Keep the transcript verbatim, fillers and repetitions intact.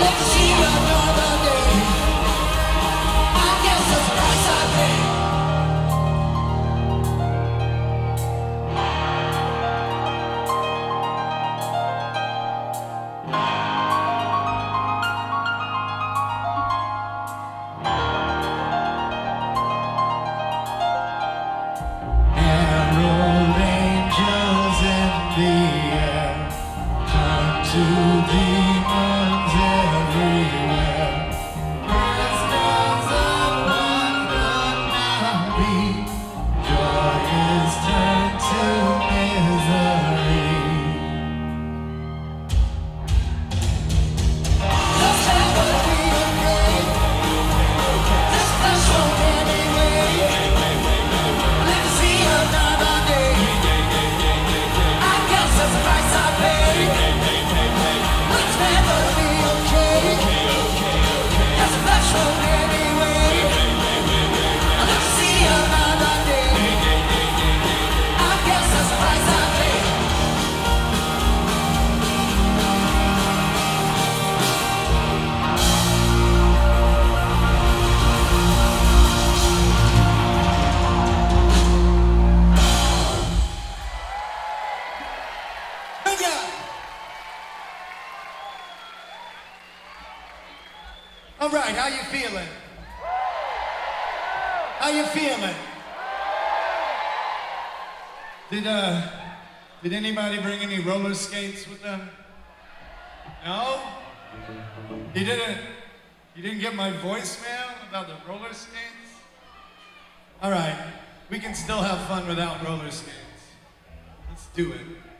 All right, how you feeling? How you feeling? Did uh, did anybody bring any roller skates with them? No? You didn't. You didn't get my voicemail about the roller skates? All right, we can still have fun without roller skates. Let's do it.